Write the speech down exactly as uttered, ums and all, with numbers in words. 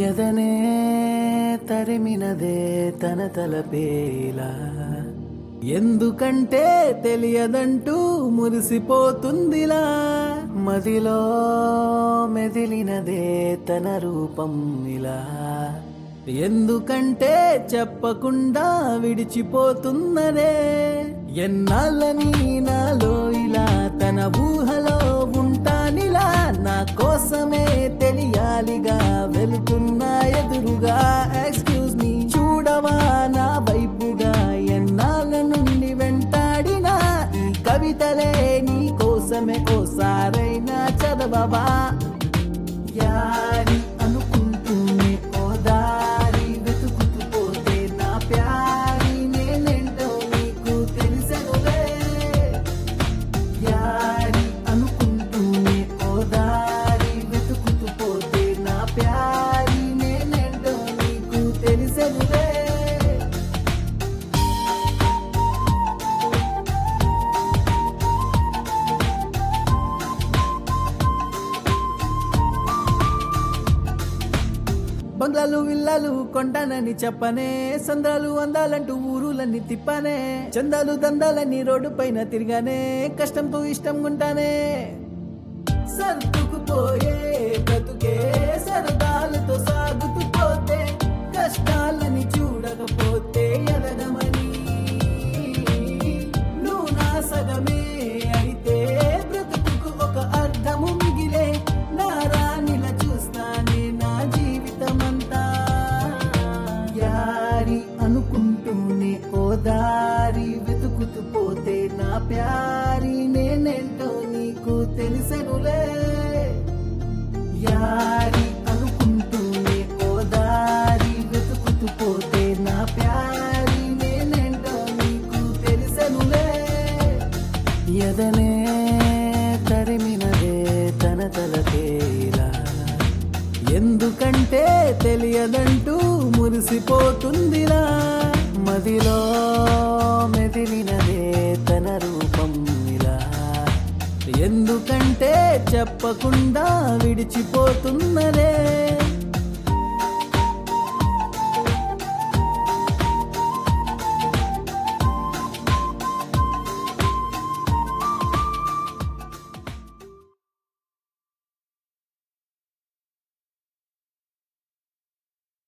ఎదనే తరిమినదే తన తలపేలా ఎందుకంటే తెలియదంటూ మురిసిపోతుందిలా మదిలో మెదిలినదే తన రూపం ఇలా ఎందుకంటే చెప్పకుండా విడిచిపోతున్నదే ఎన్నాళ్ళని నాలో ఇలా తన ఊహలో ఉంటానిలా నా కోసమే తెలియాలిగా వెళుతున్నా ఎదురుగా ఎక్స్క్యూజ్ మీ చూడవా నా వైపుగా ఎన్నాళ్ళ నుండి వెంటాడినా ఈ కవితలే నీ కోసమే ఓసారైనా చదవవా యారి అనుకుంటూనే ఓ దారి వెతుకుతూ పోతే నా ప్యారి నేనేంటో నీకు తెలిసెనులే యారి అనుకుంటూనే ఓ దారి వెతుకుతూ పోతే నా ప్యారి నేనేంటో నీకు తెలిసెనులే బంగ్లాలు విల్లాలు కొంటానని చెప్పనే సంద్రాలు అందాలంటూ ఊరులన్నీ తిప్పానే చందాలు దందాలని రోడ్డు పైన తిరిగానే కష్టంతో ఇష్టం ఉంటానే సర్దుకుపోయే బ్రతుకే సరదాలతో సాగుతూ పోతే కష్టాలని చూడకపోతే ఎదగమని నువ్వు నా సగమే అయితే బ్రతుకు ఒక అర్థము మిగిలే నా రాణిల చూస్తానే నా జీవితమంతా యారి అనుకుంటూనే ఓ దారి వెతుకుతూ పోతే నా ప్యారి నేనేంటో నీకు తెలిసెనులే యారి అనుకుంటూనే ఓ దారి వెతుకుతూ పోతే నా ప్యారి నేనేంటో నీకు తెలిసెనులే ఎదనే తరిమినదే తన తలపేలా ఎందుకంటే తెలియదంటూ మురిసిపోతుందిలా మదిలో మెదిలినదే తన రూపం ఇలా ఎందుకంటే చెప్పకుండా విడిచిపోతున్నదే